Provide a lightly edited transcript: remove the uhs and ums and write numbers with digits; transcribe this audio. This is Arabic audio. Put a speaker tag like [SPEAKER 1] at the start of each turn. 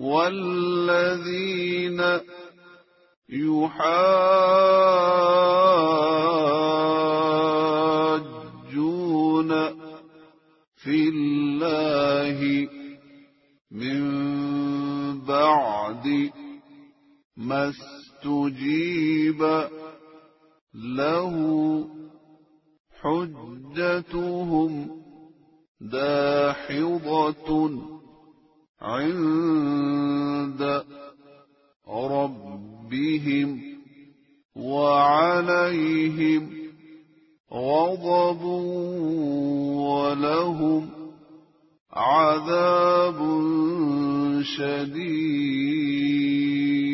[SPEAKER 1] والذين يحاجون في الله من بعد ما استجيب له حجتهم داحضة عند ربهم وعليهم غضب ولهم عذاب شديد.